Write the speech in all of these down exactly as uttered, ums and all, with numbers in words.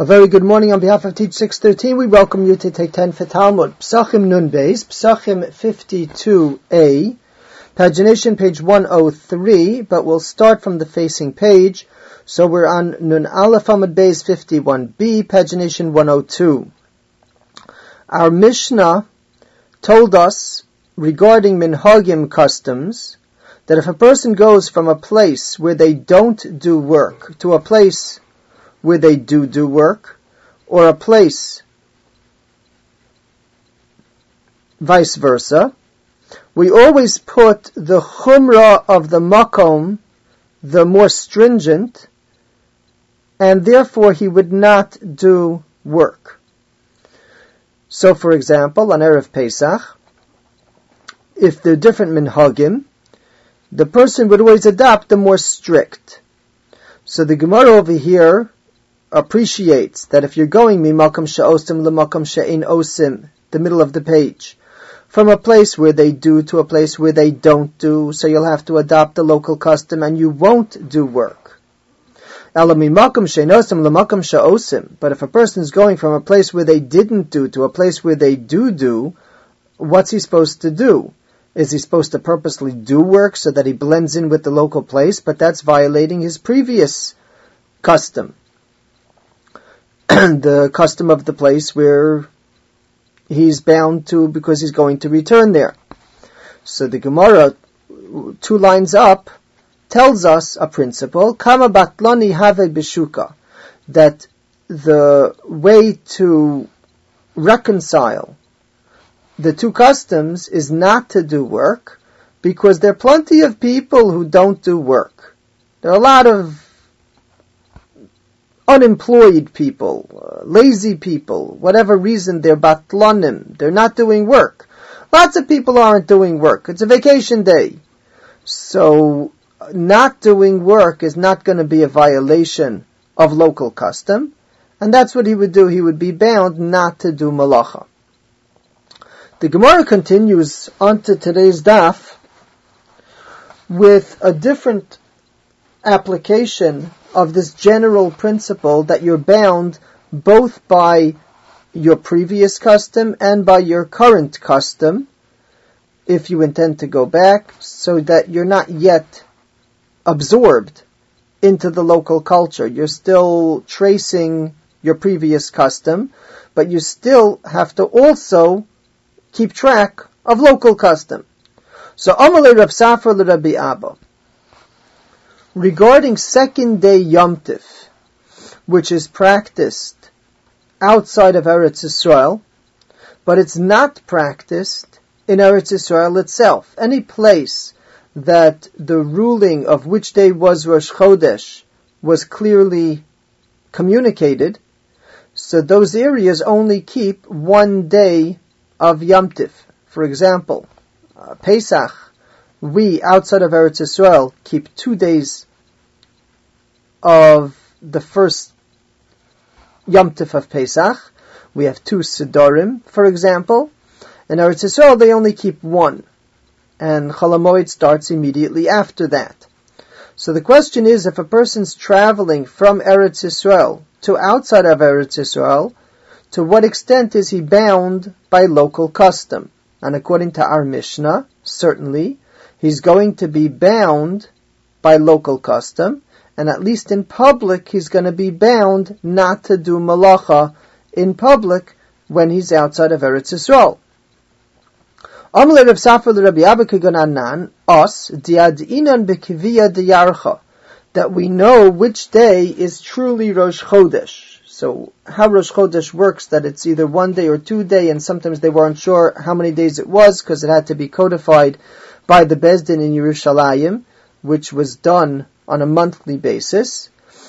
A very good morning on behalf of Teach six thirteen. We welcome you to take ten for Talmud. Psachim Nun Beis, Psachim fifty-two a, pagination page one oh three, but we'll start from the facing page. So we're on Nun Aleph Amud Beis fifty-one b, pagination one oh two. Our Mishnah told us regarding minhagim customs that if a person goes from a place where they don't do work to a place where they do do work, or a place vice versa, we always put the chumrah of the makom, the more stringent, and therefore he would not do work. So for example, on Erev Pesach, if they're different minhagim, the person would always adopt the more strict. So the Gemara over here appreciates that if you're going mimakam she'osim lemakam she'ein osim, the middle of the page, from a place where they do to a place where they don't do, so you'll have to adopt the local custom and you won't do work. Ela mimakam she'ein osim lemakam she'osim, but if a person is going from a place where they didn't do to a place where they do do, what's he supposed to do? Is he supposed to purposely do work so that he blends in with the local place? But that's violating his previous custom. The custom of the place where he's bound to because he's going to return there. So the Gemara, two lines up, tells us a principle, Kama batlani have bishuka, that the way to reconcile the two customs is not to do work, because there are plenty of people who don't do work. There are a lot of unemployed people, uh, lazy people, whatever reason, they're batlanim, they're not doing work. Lots of people aren't doing work. It's a vacation day. So, not doing work is not going to be a violation of local custom, and that's what he would do. He would be bound not to do malacha. The Gemara continues onto today's daf with a different application of this general principle that you're bound both by your previous custom and by your current custom if you intend to go back, so that you're not yet absorbed into the local culture. You're still tracing your previous custom, but you still have to also keep track of local custom. So, Amalei Rav Safra l'Rabbi Abba, regarding second day Yom Tif, which is practiced outside of Eretz Yisrael, but it's not practiced in Eretz Yisrael itself. Any place that the ruling of which day was Rosh Chodesh was clearly communicated, so those areas only keep one day of Yom Tif. For example, uh, Pesach, we, outside of Eretz Yisrael, keep two days of the first Yom Tif of Pesach. We have two Sidorim, for example. In Eretz Yisrael, they only keep one. And Chol HaMoed starts immediately after that. So the question is, if a person's traveling from Eretz Yisrael to outside of Eretz Yisrael, to what extent is he bound by local custom? And according to our Mishnah, certainly, he's going to be bound by local custom, and at least in public, he's going to be bound not to do malacha in public when he's outside of Eretz Yisrael. Amalei Rav Safra l'Rabbi Abba Kegonanan, us, diadinan bekiviya diyarcha, that we know which day is truly Rosh Chodesh. So how Rosh Chodesh works, that it's either one day or two day, and sometimes they weren't sure how many days it was, because it had to be codified by the Beis Din in Yerushalayim, which was done on a monthly basis.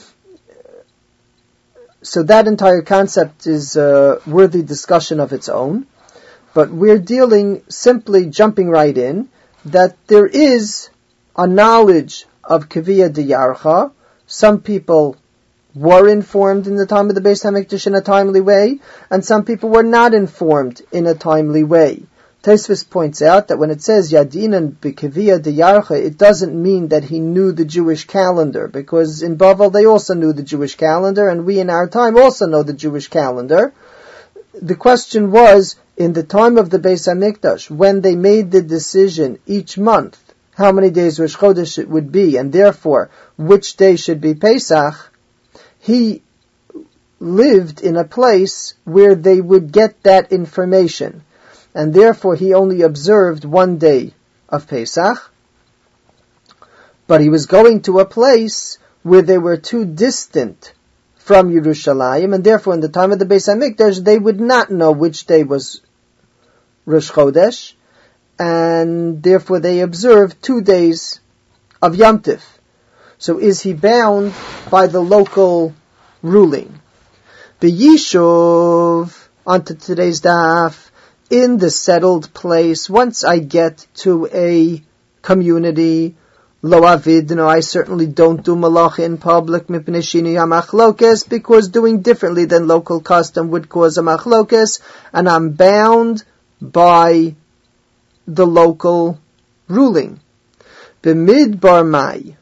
So that entire concept is a worthy discussion of its own. But we're dealing, simply jumping right in, that there is a knowledge of Kaviyah Diyarcha. Some people were informed in the time of the Beis HaMikdash in a timely way, and some people were not informed in a timely way. Tosfos points out that when it says Yadinan b'kaviyah diyarcha, it doesn't mean that he knew the Jewish calendar, because in Bavel they also knew the Jewish calendar, and we in our time also know the Jewish calendar. The question was, in the time of the Beis HaMikdash, when they made the decision each month, how many days Rosh Chodesh it would be, and therefore, which day should be Pesach, he lived in a place where they would get that information. And therefore he only observed one day of Pesach, but he was going to a place where they were too distant from Yerushalayim, and therefore in the time of the Beis HaMikdash they would not know which day was Rosh Chodesh, and therefore they observed two days of Yom Tif. So is he bound by the local ruling? B'yishuv, onto today's daf, in the settled place, once I get to a community, lo avidno, I certainly don't do malacha in public, mipnei shinui hamachlokes, because doing differently than local custom would cause a machlokes, and I'm bound by the local ruling. B'midbar mai.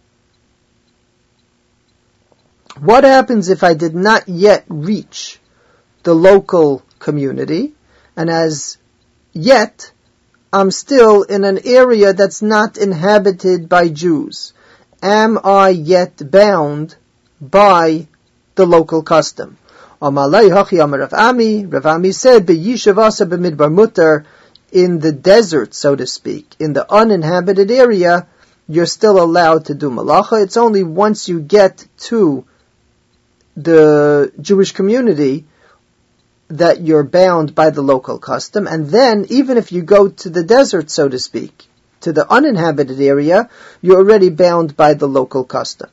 What happens if I did not yet reach the local community, and as yet I'm still in an area that's not inhabited by Jews? Am I yet bound by the local custom? Amalei hachi amar Rav Ami. Rav Ami said, "B'yishuv asa b'midbar mutar." In the desert, so to speak, in the uninhabited area, you're still allowed to do malacha. It's only once you get to the Jewish community that you're bound by the local custom, and then even if you go to the desert, so to speak, to the uninhabited area, you're already bound by the local custom.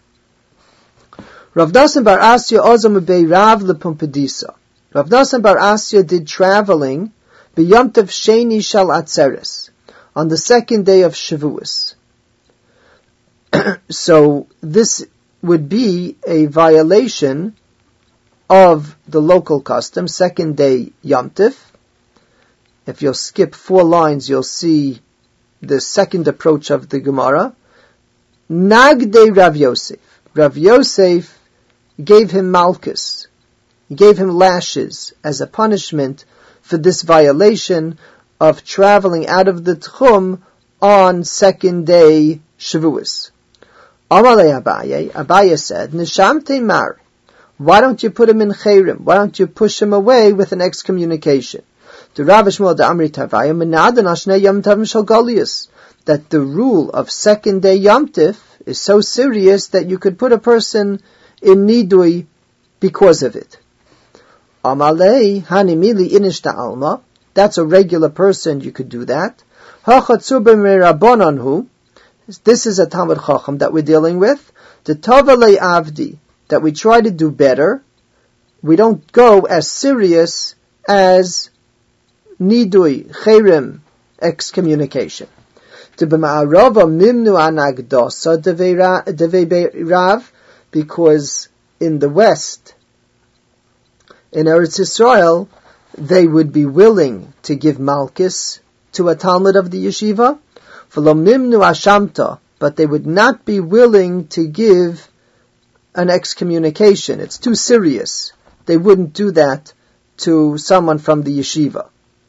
Rav Nassan bar Asya ozam ubei Rav lepumpedisa. Rav Nassan bar Asya did traveling b'yom tov sheni shal atzeres, on the second day of Shavuos. So this would be a violation of the local custom, second day Yom Tif. If you'll skip four lines, you'll see the second approach of the Gemara. Nagde Rav Yosef. Rav Yosef gave him malchus. He gave him lashes as a punishment for this violation of traveling out of the Tchum on second day Shavuos. Amalei Abaye, Abaye said, Nishamte Mar. Why don't you put him in Chayrim? Why don't you push him away with an excommunication? To Rav Shmuel da Amri Tavaya, Menadan Ashnei Yom Tavim Shal Golius, that the rule of second day Yom Tif is so serious that you could put a person in Nidui because of it. Amalei Hanimili Inish da Alma, that's a regular person, you could do that. Hachatzur b'merabonanhu, this is a Talmud Chacham that we're dealing with. The Tavalei Avdi, that we try to do better. We don't go as serious as Nidui, Chayrim, excommunication. To b'ma'arava mimnu anagdosa devei Rav, because in the West, in Eretz Yisrael, they would be willing to give malchus to a Talmud of the yeshiva, v'lo ashamta, but they would not be willing to give an excommunication. It's too serious. They wouldn't do that to someone from the yeshiva.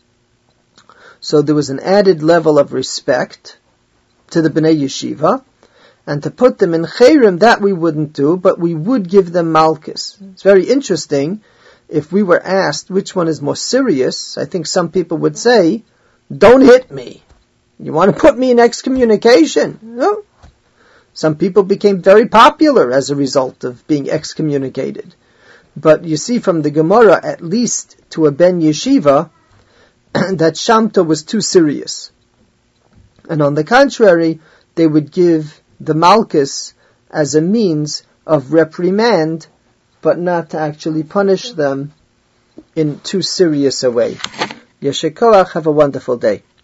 So there was an added level of respect to the Bnei Yeshiva, and to put them in Chayrim, that we wouldn't do, but we would give them malchus. It's very interesting. If we were asked which one is more serious, I think some people would say, don't hit me. You want to put me in excommunication? No. Some people became very popular as a result of being excommunicated. But you see from the Gemara, at least to a Ben Yeshiva, that Shamta was too serious. And on the contrary, they would give the malchus as a means of reprimand, but not to actually punish them in too serious a way. Yeshikoach, have a wonderful day.